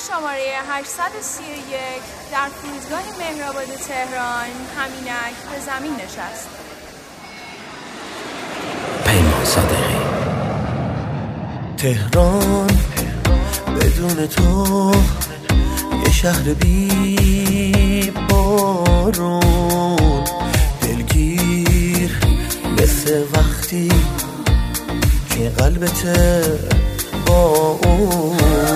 شماره 831 در فرودگاه مهرآباد تهران همینک به زمین نشست. پیمان صادقی. تهران بدون تو یه شهر بی بارون، دلگیر مثل وقتی که قلبت با اون.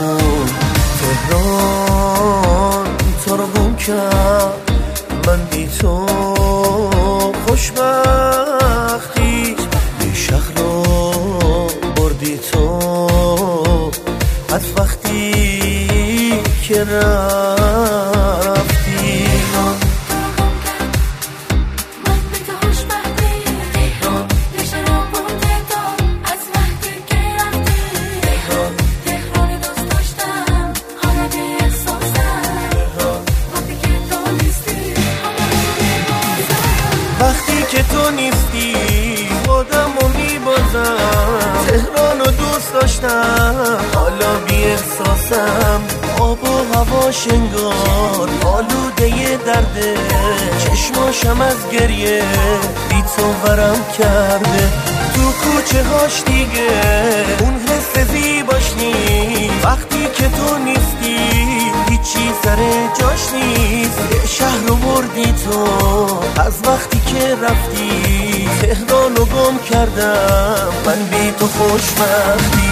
تهران تو رو گم کرد، من بی تو خوشبختی، یه شهر رو بردی تو از وقتی که رفتی. وقتی که تو نیستی خودم رو میبازم، تهران رو دوست داشتم حالا بی احساسم، آب و هواش انگار آلوده درده، چشماشم از گریه بی تو ورم کرده، تو کوچه هاش دیگه اون حس زیباش نیست، وقتی که تو نیستی هیچی سر جاش نیست، یه شهر رو بردی تو از وقتی که رفتی، تهران رو گم کردم من بی تو خوشبختی.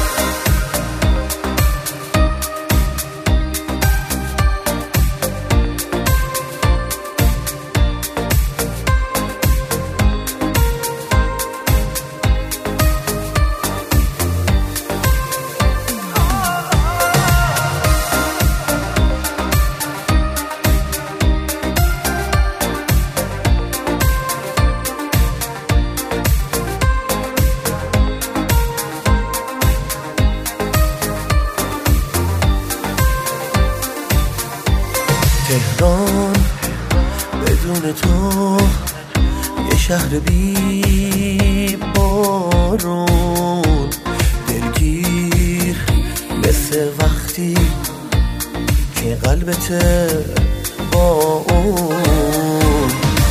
تهران بدون تو یه شهر بی بارون، دلگیر مثل وقتی که قلبت با اون.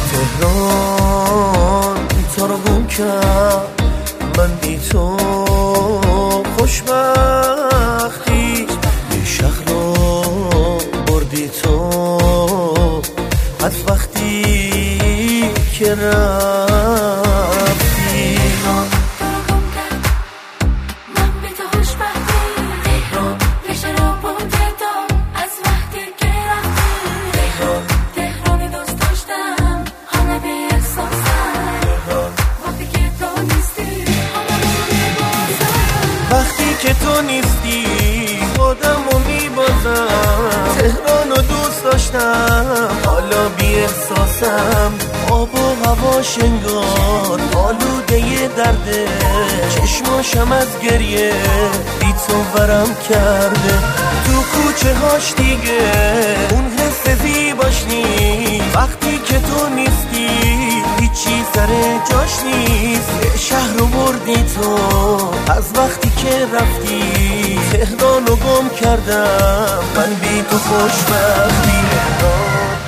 تهران تو رو گم کرد، من بی تو خوشبختی، یه شهر رو بردی تو از وقتی که رفتی. من بی تو خوشبختی، ریشه رو بردم از وقتی که رفتی، تهران دوست داشتم حالا بی احساسم، وقتی که تو نیستی حالا میبازم، وقتی که تو نیستی خودم رو میبازم، تهران رو دوست داشتم حالا بی احساسم، آب و هواش انگار آلوده درده، چشماشم از گریه بی تو ورم کرده، تو کوچه هاش دیگه اون حس زیباش نیست، وقتی که تو نیستی هیچی سر جاش نیست، یه شهر رو بردی تو از وقتی که رفتی، تهران رو گم کردم من بی تو خوشبختی.